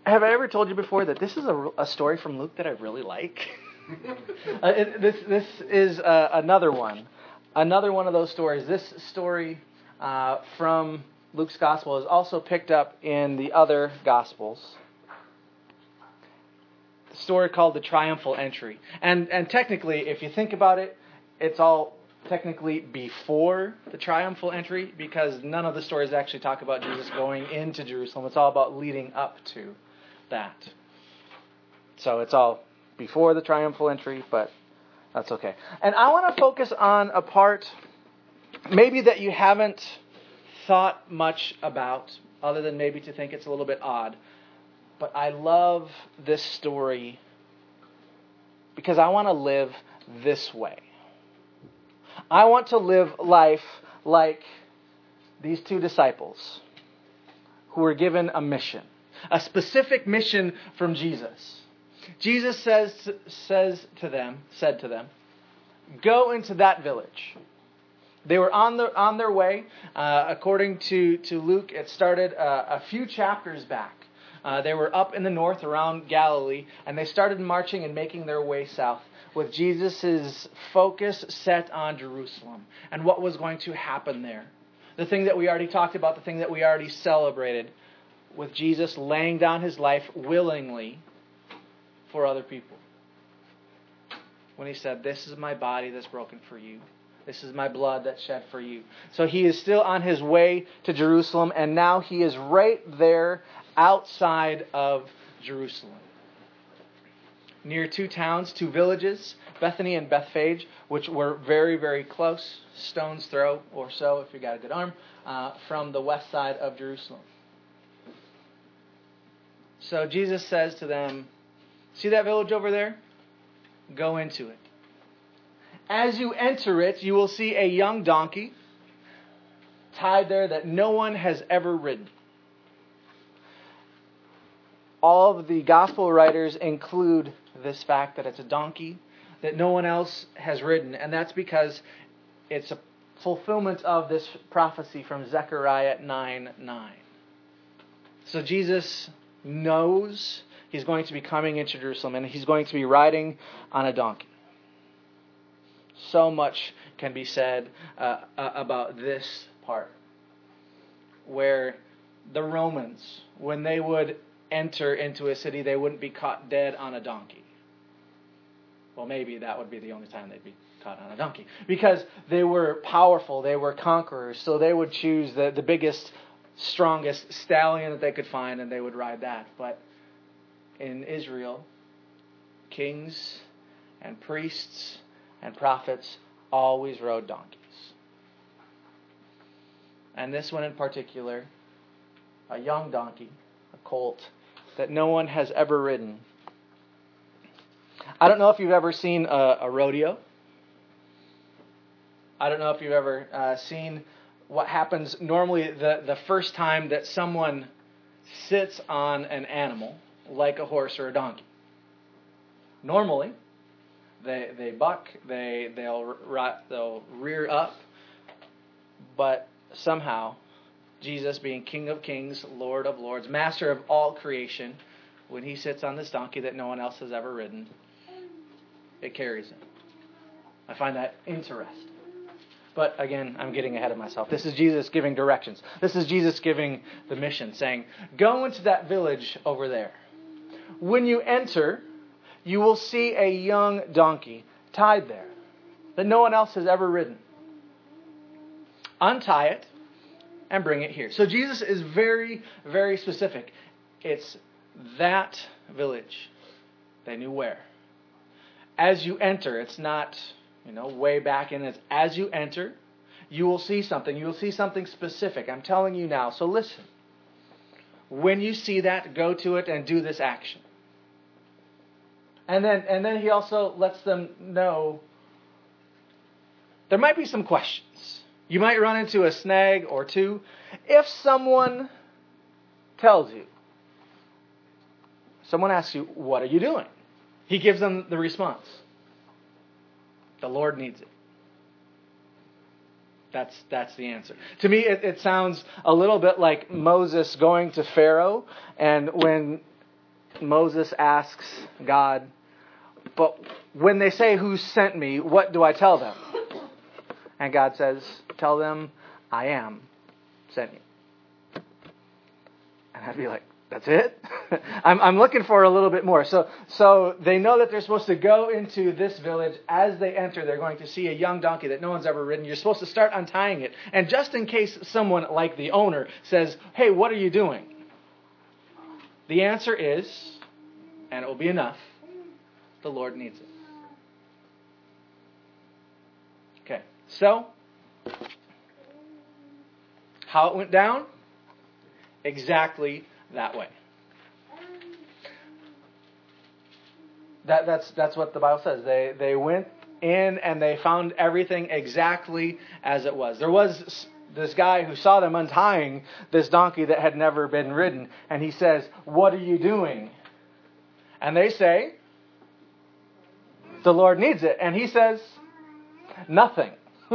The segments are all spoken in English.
Have I ever told you before that this is a story from Luke that I really like? This is another one. Another one of those stories. This story from Luke's Gospel is also picked up in the other Gospels. The story called the Triumphal Entry. And technically, if you think about it, it's all technically before the Triumphal Entry, because none of the stories actually talk about Jesus going into Jerusalem. It's all about leading up to that. So it's all before the Triumphal Entry, but that's okay. And I want to focus on a part maybe that you haven't thought much about, other than maybe to think it's a little bit odd. But I love this story because I want to live this way. I want to live life like these two disciples who were given a mission, a specific mission from Jesus. Jesus said to them, go into that village. They were on their way. According to Luke, it started a few chapters back. They were up in the north around Galilee, and they started marching and making their way south, with Jesus' focus set on Jerusalem and what was going to happen there. The thing that we already talked about, the thing that we already celebrated, with Jesus laying down his life willingly for other people. When he said, this is my body that's broken for you. This is my blood that's shed for you. So he is still on his way to Jerusalem, and now he is right there outside of Jerusalem, near two towns, two villages, Bethany and Bethphage, which were very, very close, stone's throw or so, if you got a good arm, from the west side of Jerusalem. So Jesus says to them, see that village over there? Go into it. As you enter it, you will see a young donkey tied there that no one has ever ridden. All of the gospel writers include this fact that it's a donkey that no one else has ridden, and that's because it's a fulfillment of this prophecy from Zechariah 9:9. So Jesus knows he's going to be coming into Jerusalem, and he's going to be riding on a donkey. So much can be said about this part, where the Romans, when they would enter into a city, they wouldn't be caught dead on a donkey. Well, maybe that would be the only time they'd be caught on a donkey, because they were powerful, they were conquerors, so they would choose the biggest, strongest stallion that they could find, and they would ride that. But in Israel, kings and priests and prophets always rode donkeys. And this one in particular, a young donkey, a colt, that no one has ever ridden. I don't know if you've ever seen a rodeo. I don't know if you've ever seen what happens normally the first time that someone sits on an animal, like a horse or a donkey. Normally, they buck, they'll rear up, but somehow, Jesus, being King of Kings, Lord of Lords, Master of all creation, when he sits on this donkey that no one else has ever ridden, it carries him. I find that interesting. But again, I'm getting ahead of myself. This is Jesus giving directions. This is Jesus giving the mission, saying, go into that village over there. When you enter, you will see a young donkey tied there that no one else has ever ridden. Untie it and bring it here. So Jesus is very, very specific. It's that village. They knew where. As you enter, it's not, way back in. It's as you enter, you will see something. You will see something specific. I'm telling you now. So listen. When you see that, go to it and do this action. And then he also lets them know there might be some questions. You might run into a snag or two. If someone tells you, someone asks you, what are you doing? He gives them the response. The Lord needs it. That's the answer. To me, it sounds a little bit like Moses going to Pharaoh, and when Moses asks God, but when they say, who sent me, what do I tell them? And God says, tell them, I am sent you. And I'd be like, that's it? I'm looking for a little bit more. So they know that they're supposed to go into this village. As they enter, they're going to see a young donkey that no one's ever ridden. You're supposed to start untying it. And just in case someone like the owner says, hey, what are you doing? The answer is, and it will be enough, the Lord needs it. Okay, so how it went down? Exactly that way. That's what the Bible says. They went in and they found everything exactly as it was. There was this guy who saw them untying this donkey that had never been ridden, and he says, what are you doing? And they say, the Lord needs it. And he says, nothing.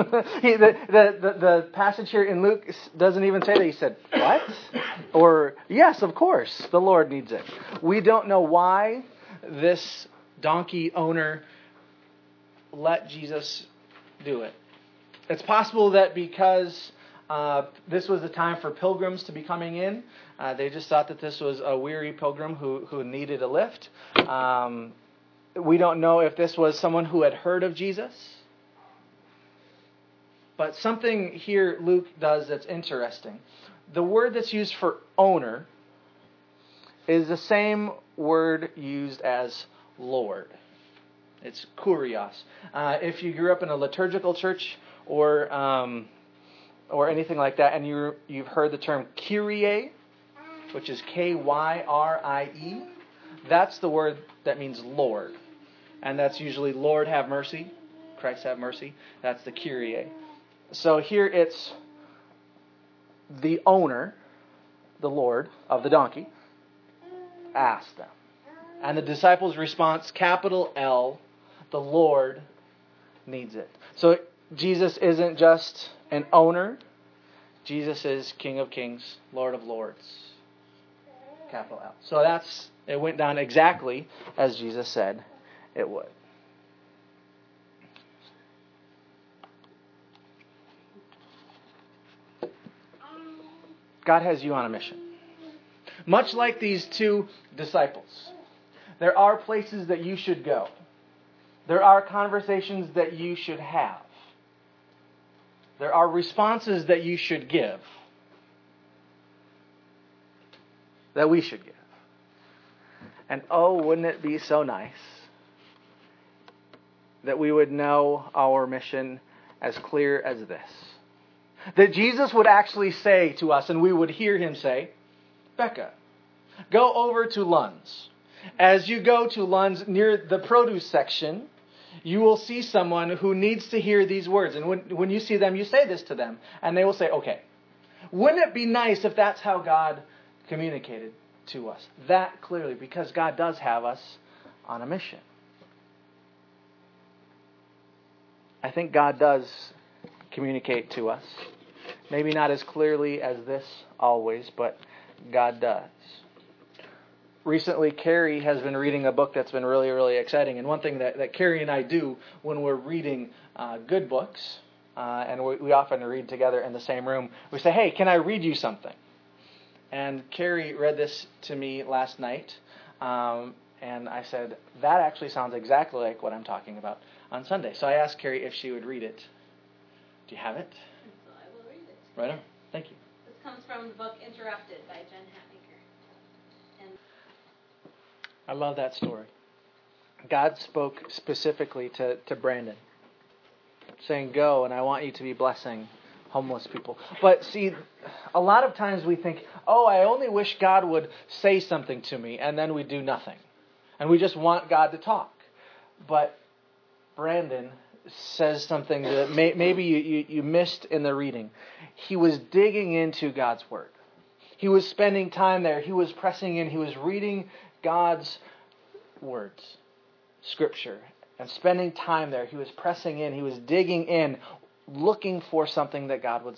The passage here in Luke doesn't even say that. He said, what? Or, yes, of course, the Lord needs it. We don't know why this donkey owner let Jesus do it. It's possible that because this was the time for pilgrims to be coming in, they just thought that this was a weary pilgrim who needed a lift. We don't know if this was someone who had heard of Jesus. But something here Luke does that's interesting. The word that's used for owner is the same word used as Lord. It's kurios. If you grew up in a liturgical church or anything like that, and you've heard the term Kyrie, which is Kyrie, that's the word that means Lord. And that's usually Lord have mercy, Christ have mercy. That's the Kyrie. So here it's the owner, the Lord of the donkey, asked them. And the disciples' response, capital L, the Lord needs it. So Jesus isn't just an owner. Jesus is King of Kings, Lord of Lords. Capital L. So it went down exactly as Jesus said it would. God has you on a mission. Much like these two disciples, there are places that you should go. There are conversations that you should have. There are responses that you should give. That we should give. And oh, wouldn't it be so nice that we would know our mission as clear as this. That Jesus would actually say to us, and we would hear him say, Becca, go over to Lund's. As you go to Lund's near the produce section, you will see someone who needs to hear these words. And when you see them, you say this to them. And they will say, okay, wouldn't it be nice if that's how God communicated to us? That clearly, because God does have us on a mission. I think God does communicate to us. Maybe not as clearly as this always, but God does. Recently, Carrie has been reading a book that's been really, really exciting. And one thing that Carrie and I do when we're reading good books, and we often read together in the same room, we say, hey, can I read you something? And Carrie read this to me last night, and I said, that actually sounds exactly like what I'm talking about on Sunday. So I asked Carrie if she would read it. Do you have it? So I will read it. Right on. Thank you. This comes from the book Interrupted by Jen Hatmaker. And I love that story. God spoke specifically to Brandon, saying, go, and I want you to be blessing homeless people. But see, a lot of times we think, oh, I only wish God would say something to me, and then we do nothing. And we just want God to talk. But Brandon says something that maybe you missed in the reading. He was digging into God's Word. He was spending time there. He was pressing in. He was reading God's words, Scripture, and spending time there. He was pressing in. He was digging in, looking for something that God would say.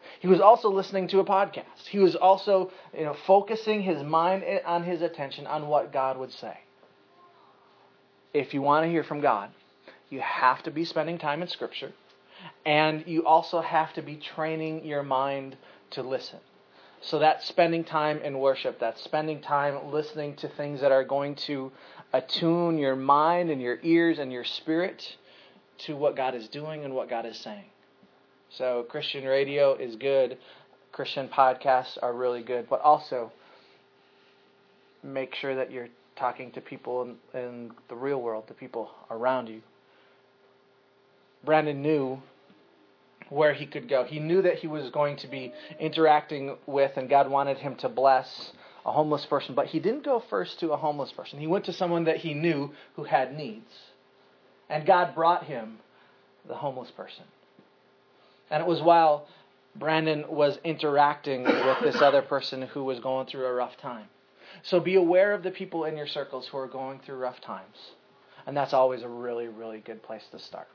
He was also listening to a podcast. He was also, focusing his mind on his attention on what God would say. If you want to hear from God, you have to be spending time in Scripture, and you also have to be training your mind to listen. So that's spending time in worship. That's spending time listening to things that are going to attune your mind and your ears and your spirit to what God is doing and what God is saying. So Christian radio is good. Christian podcasts are really good. But also, make sure that you're talking to people in the real world, the people around you. Brandon knew where he could go. He knew that he was going to be interacting with, and God wanted him to bless a homeless person. But he didn't go first to a homeless person. He went to someone that he knew who had needs. And God brought him the homeless person. And it was while Brandon was interacting with this other person who was going through a rough time. So be aware of the people in your circles who are going through rough times. And that's always a really, really good place to start.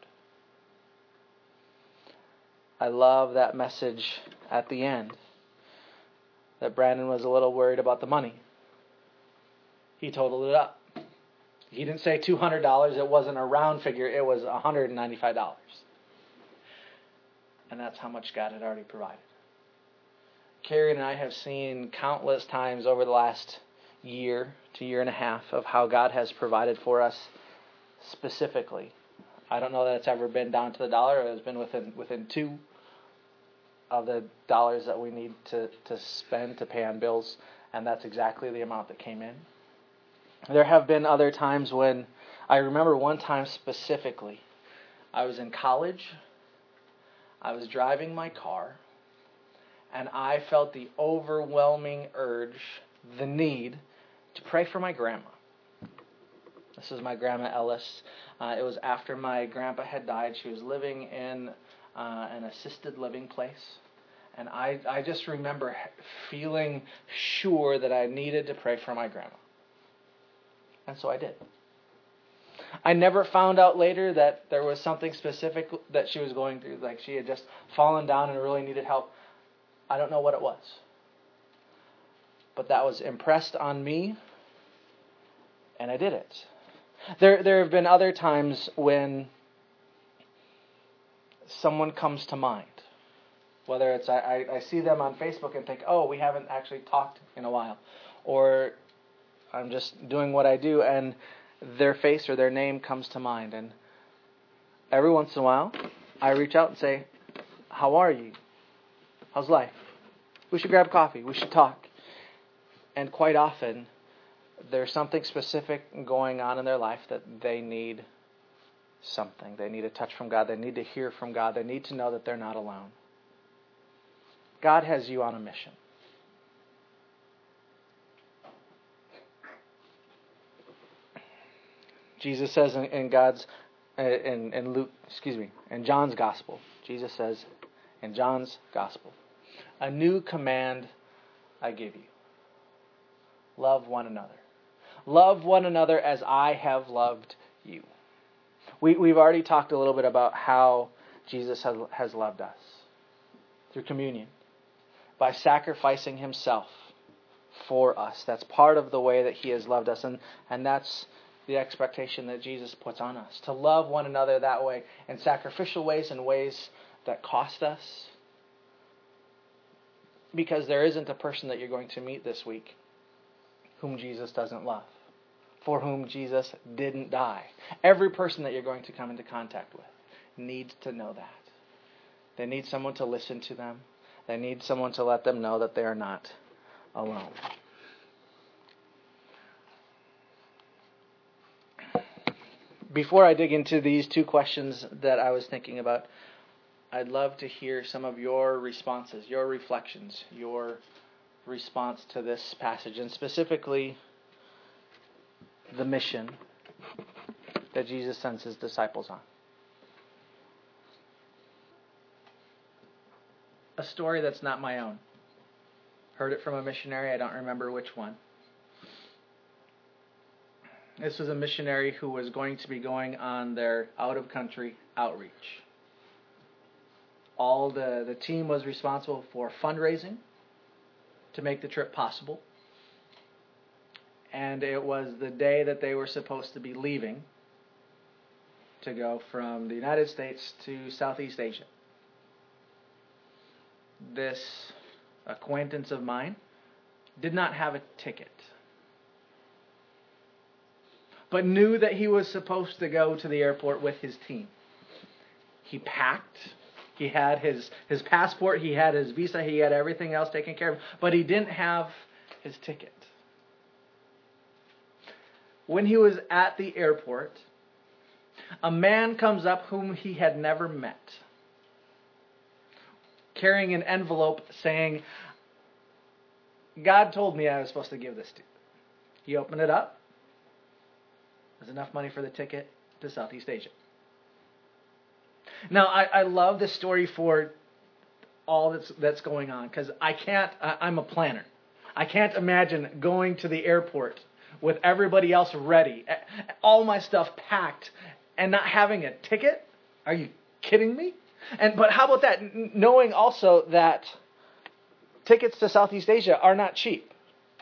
I love that message at the end, that Brandon was a little worried about the money. He totaled it up. He didn't say $200. It wasn't a round figure. It was $195. And that's how much God had already provided. Carrie and I have seen countless times over the last year to year and a half of how God has provided for us specifically. I don't know that it's ever been down to the dollar. It's been within two of the dollars that we need to spend to pay on bills, and that's exactly the amount that came in. There have been other times when, I remember one time specifically, I was in college, I was driving my car, and I felt the overwhelming urge, the need, to pray for my grandma. This is my grandma Ellis. It was after my grandpa had died. She was living in an assisted living place. And I just remember feeling sure that I needed to pray for my grandma. And so I did. I never found out later that there was something specific that she was going through, like she had just fallen down and really needed help. I don't know what it was. But that was impressed on me, and I did it. There have been other times when someone comes to mind. Whether it's I see them on Facebook and think, oh, we haven't actually talked in a while. Or I'm just doing what I do and their face or their name comes to mind. And every once in a while, I reach out and say, how are you? How's life? We should grab coffee. We should talk. And quite often, there's something specific going on in their life that they need something. They need a touch from God. They need to hear from God. They need to know that they're not alone. God has you on a mission. Jesus says in John's Gospel, Jesus says in John's Gospel, a new command I give you. Love one another. Love one another as I have loved you. We've already talked a little bit about how Jesus has loved us through communion, by sacrificing himself for us. That's part of the way that he has loved us, and that's the expectation that Jesus puts on us, to love one another that way, in sacrificial ways and ways that cost us. Because there isn't a person that you're going to meet this week whom Jesus doesn't love, for whom Jesus didn't die. Every person that you're going to come into contact with needs to know that. They need someone to listen to them. They need someone to let them know that they are not alone. Before I dig into these two questions that I was thinking about, I'd love to hear some of your responses, your reflections, your response to this passage, and specifically the mission that Jesus sends his disciples on. A story that's not my own. Heard it from a missionary, I don't remember which one. This was a missionary who was going to be going on their out-of-country outreach. All the team was responsible for fundraising to make the trip possible. And it was the day that they were supposed to be leaving to go from the United States to Southeast Asia. This acquaintance of mine did not have a ticket, but knew that he was supposed to go to the airport with his team. He packed. He had his passport. He had his visa. He had everything else taken care of. But he didn't have his ticket. When he was at the airport, a man comes up whom he had never met, carrying an envelope saying, God told me I was supposed to give this to you. He opened it up. There's enough money for the ticket to Southeast Asia. Now, I love this story for all that's going on, because I'm a planner. I can't imagine going to the airport with everybody else ready, all my stuff packed, and not having a ticket. Are you kidding me? But how about that? Knowing also that tickets to Southeast Asia are not cheap.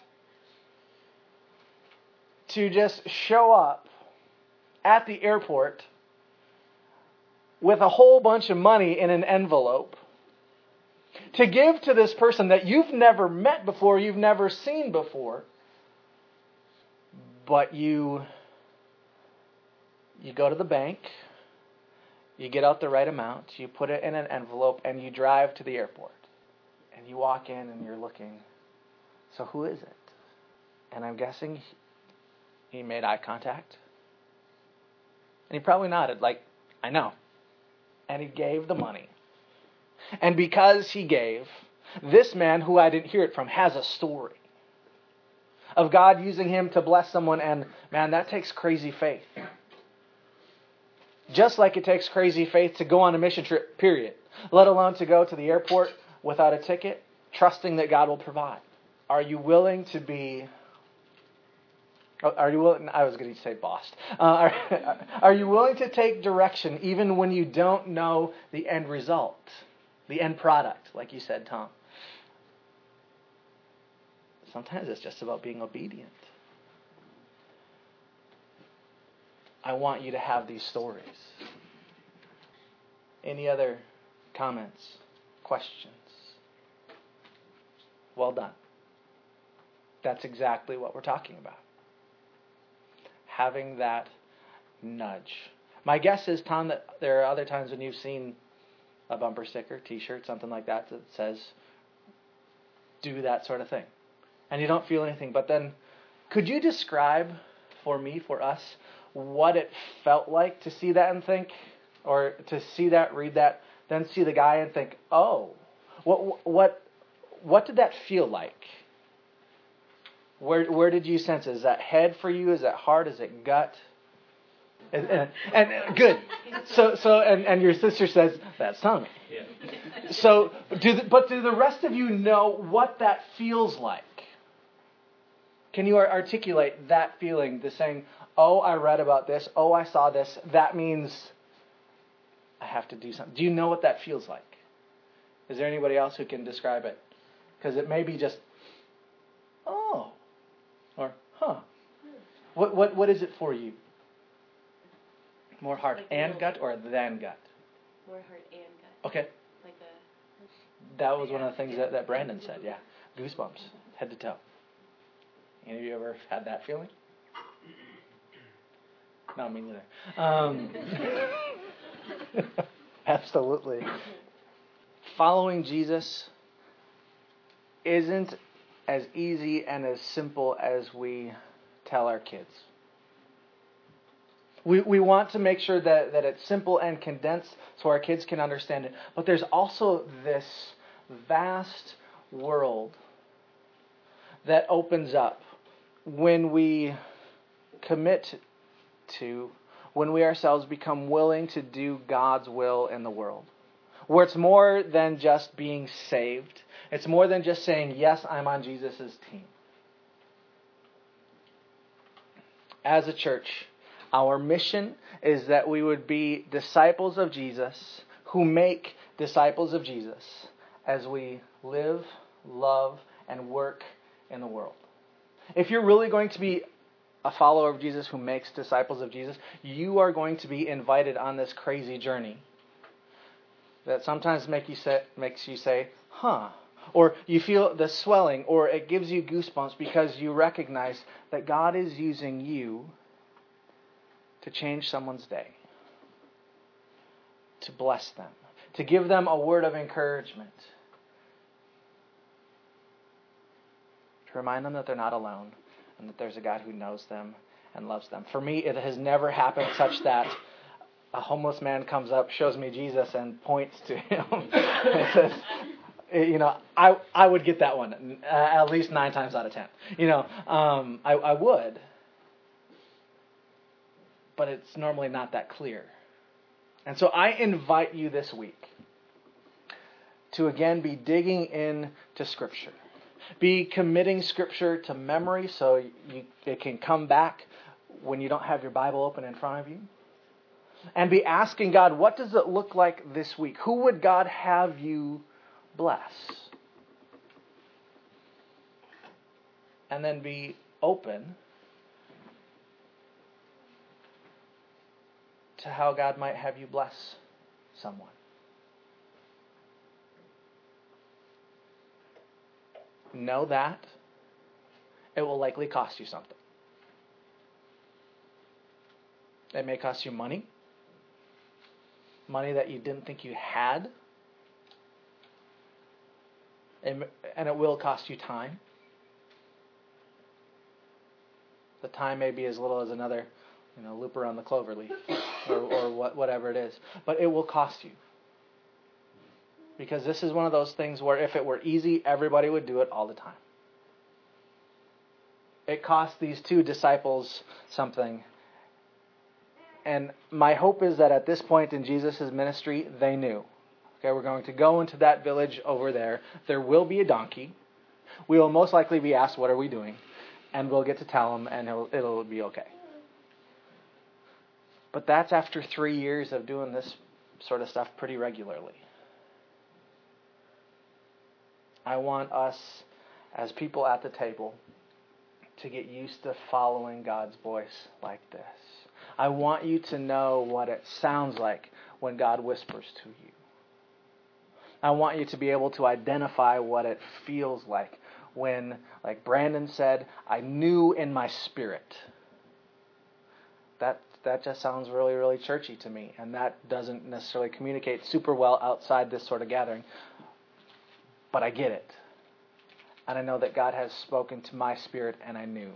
To just show up at the airport with a whole bunch of money in an envelope to give to this person that you've never met before, you've never seen before, but you go to the bank, you get out the right amount, you put it in an envelope, and you drive to the airport. And you walk in and you're looking, so who is it? And I'm guessing he made eye contact. And he probably nodded, like, I know. And he gave the money. And because he gave, this man, who I didn't hear it from, has a story of God using him to bless someone. And man, that takes crazy faith. Just like it takes crazy faith to go on a mission trip, period. Let alone to go to the airport without a ticket, trusting that God will provide. Are you willing to be... Are you willing? I was going to say bossed. Are you willing to take direction even when you don't know the end result, the end product, like you said, Tom? Sometimes it's just about being obedient. I want you to have these stories. Any other comments, questions? Well done. That's exactly what we're talking about. Having that nudge. My guess is, Tom, that there are other times when you've seen a bumper sticker, T-shirt, something like that says, do that sort of thing. And you don't feel anything. But then, could you describe for me, for us, what it felt like to see that and think, or to see that, read that, then see the guy and think, oh, what did that feel like? Where did you sense it? Is that head for you? Is that heart? Is it gut? And good. So your sister says that's tongue. Yeah. So do the rest of you know what that feels like? Can you articulate that feeling? The saying, oh, I read about this. Oh, I saw this. That means I have to do something. Do you know what that feels like? Is there anybody else who can describe it? Because it may be just, oh. Or, huh. What is it for you? More heart like and gut, or than gut? More heart and gut. Okay. Like that was one of the things that Brandon said, yeah. Goosebumps, head to toe. Any of you ever had that feeling? No, me neither. Absolutely. Following Jesus isn't as easy and as simple as we tell our kids. We want to make sure that it's simple and condensed so our kids can understand it. But there's also this vast world that opens up when we commit to, when we ourselves become willing to do God's will in the world. Where it's more than just being saved. It's more than just saying, yes, I'm on Jesus' team. As a church, our mission is that we would be disciples of Jesus who make disciples of Jesus as we live, love, and work in the world. If you're really going to be a follower of Jesus who makes disciples of Jesus, you are going to be invited on this crazy journey that sometimes makes you say, huh, or you feel the swelling, or it gives you goosebumps because you recognize that God is using you to change someone's day, to bless them, to give them a word of encouragement, to remind them that they're not alone and that there's a God who knows them and loves them. For me, it has never happened such that a homeless man comes up, shows me Jesus, and points to him and says, I would get that one at least 9 times out of 10. I would. But it's normally not that clear. And so I invite you this week to again be digging into Scripture. Be committing Scripture to memory so it can come back when you don't have your Bible open in front of you. And be asking God, what does it look like this week? Who would God have you bless? And then be open to how God might have you bless someone. Know that it will likely cost you something. It may cost you money that you didn't think you had, and it will cost you time. The time may be as little as another loop around the clover leaf or whatever it is. But it will cost you. Because this is one of those things where if it were easy, everybody would do it all the time. It cost these 2 disciples something. And my hope is that at this point in Jesus' ministry, they knew. Okay, we're going to go into that village over there. There will be a donkey. We will most likely be asked, what are we doing? And we'll get to tell them, and it'll be okay. But that's after 3 years of doing this sort of stuff pretty regularly. I want us, as people at the table, to get used to following God's voice like this. I want you to know what it sounds like when God whispers to you. I want you to be able to identify what it feels like when, like Brandon said, I knew in my spirit. That just sounds really, really churchy to me, and that doesn't necessarily communicate super well outside this sort of gathering. But I get it. And I know that God has spoken to my spirit, and I knew.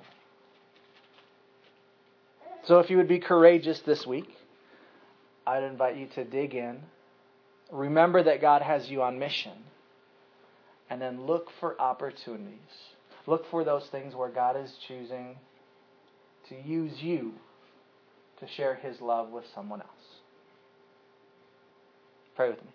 So if you would be courageous this week, I'd invite you to dig in. Remember that God has you on mission. And then look for opportunities. Look for those things where God is choosing to use you to share His love with someone else. Pray with me.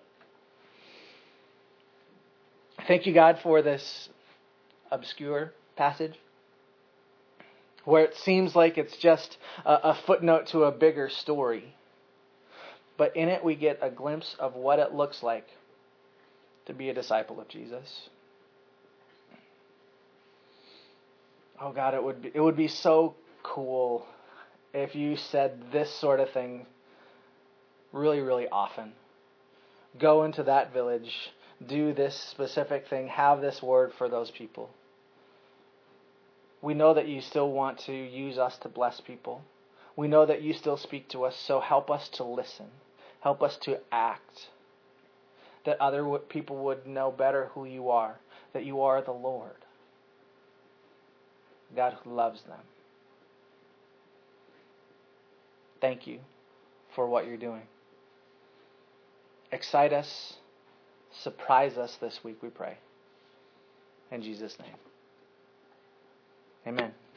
Thank you, God, for this obscure passage where it seems like it's just a footnote to a bigger story. But in it we get a glimpse of what it looks like to be a disciple of Jesus. Oh God, it would be so cool if you said this sort of thing really, really often. Go into that village, do this specific thing, have this word for those people. We know that you still want to use us to bless people. We know that you still speak to us, so help us to listen. Help us to act. That other people would know better who you are. That you are the Lord. God who loves them. Thank you for what you're doing. Excite us. Surprise us this week, we pray. In Jesus' name. Amen.